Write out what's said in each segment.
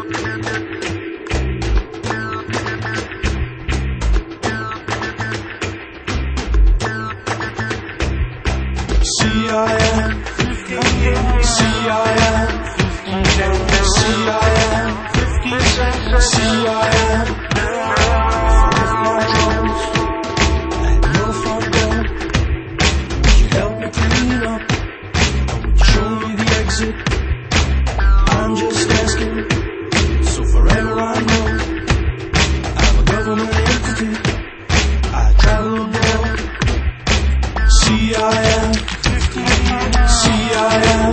I'm just asking, so forever I know I'm a government entity. I travel abroad. CIM, CIM,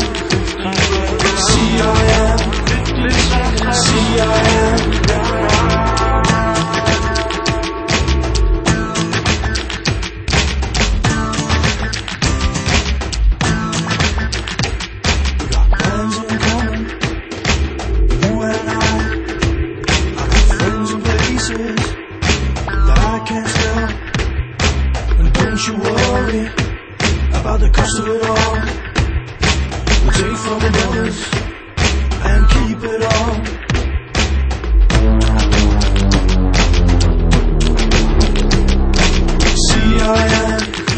CIM, CIM. Don't you worry about the cost of it all. We'll take from the brothers and keep it all. CIM,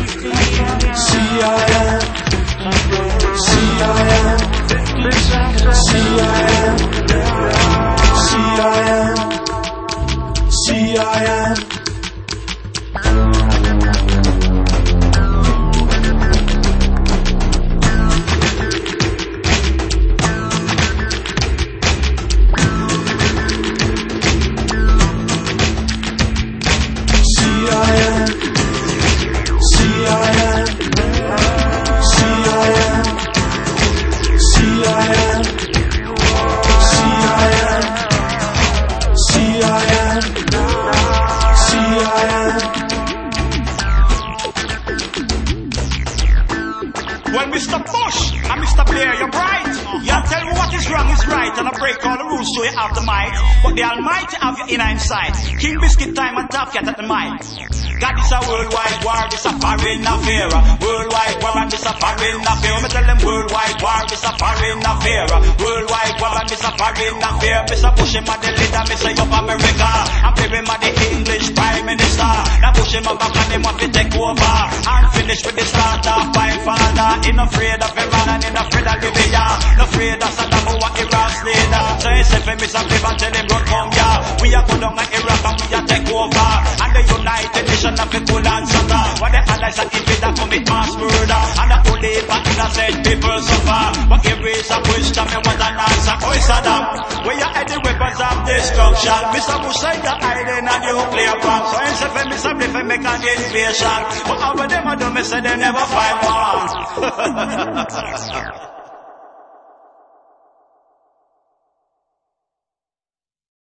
CIM, CIM, CIM, CIM, CIM. Well, Mr. Bush and Mr. Blair, you're bright. You tell me what is wrong is right, and I break all the rules so you have the mic. But the Almighty have you in inside. King Biscuit time and Top Cat at the mic. God is a worldwide war, this a foreign affair. Worldwide war and this a foreign affair. Me tell them worldwide war, this a foreign affair. Worldwide war and this a foreign affair. Mr. Bush him a the leader, me say up America. And play him a the English Prime Minister. Now Bush him a back and him want to take over. And finish with the start of fine father. In afraid of Iran and in afraid of Libya. No afraid of Saddam who was Iraq's leader. So he said for me some people tell him run come here. We are going down in Iraq and we are take over. And the United Nations of the cool and sutter. What the allies are if that commit mass murder. And the only but innocent people suffer. But if there is a question me want an answer. Oh Saddam, where you hide the weapons of destruction? Mr. Bush said you're hiding a nuclear bomb. So he said for me some different make an invasion. But over them I do me say they never fight war.